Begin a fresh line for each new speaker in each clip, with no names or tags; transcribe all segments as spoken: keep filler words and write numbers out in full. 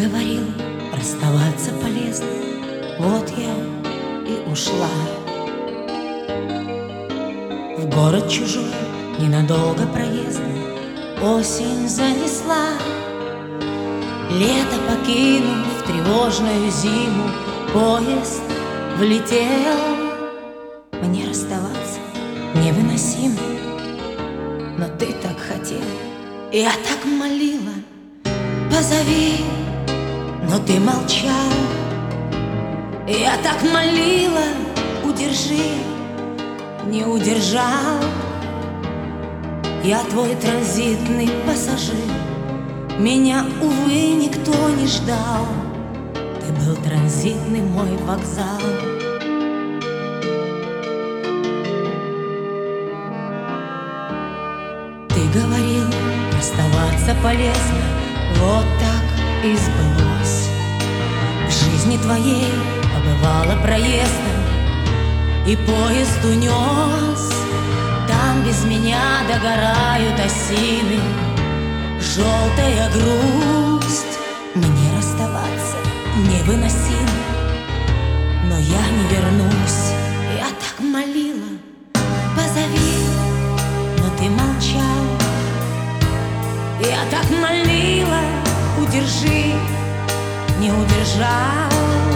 говорил, расставаться полезно. Вот я и ушла в город чужой, ненадолго проездом. Осень занесла, лето покинув тревожную зиму, поезд влетел. Мне расставаться невыносимо, но ты так хотел, я так молила, позови, но ты молчал. Я так молила, удержи, не удержал. Я твой транзитный пассажир, меня, увы, никто не ждал. Ты был транзитный мой вокзал. Ты говорил, расставаться полезно, вот так и сбылось. В жизни твоей побывала проездом, и поезд унес. Там без меня догорают осины, желтая грусть. Мне расставаться невыносимо, но я не вернусь. Я так молила, позови, но ты молчал. Я так молила, удержи, не удержал.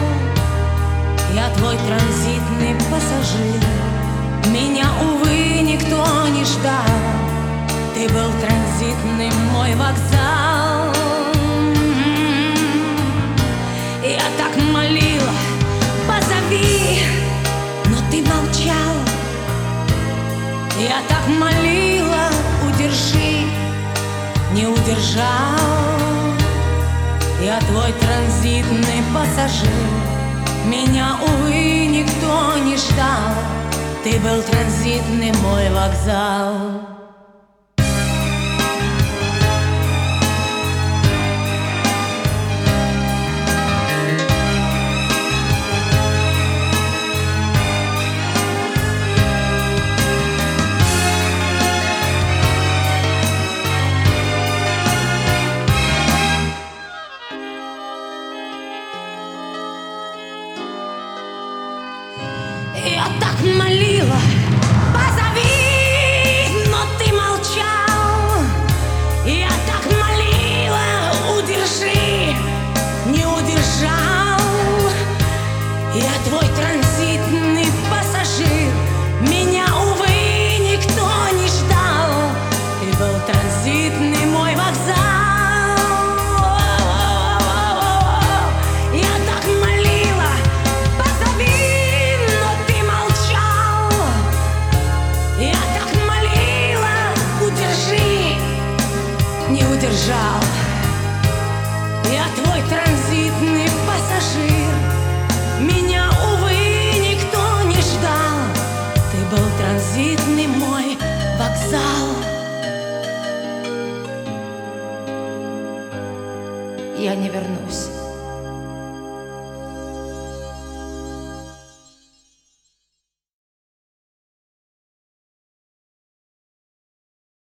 Я твой транзитный пассажир, меня, увы, никто не ждал. Ты был транзитный мой вокзал. Я так молила, позови, но ты молчал. Я так молила, удержи, не удержал. Я твой транзитный пассажир, меня, увы, никто не ждал. Ты был транзитный мой вокзал. Я так молила,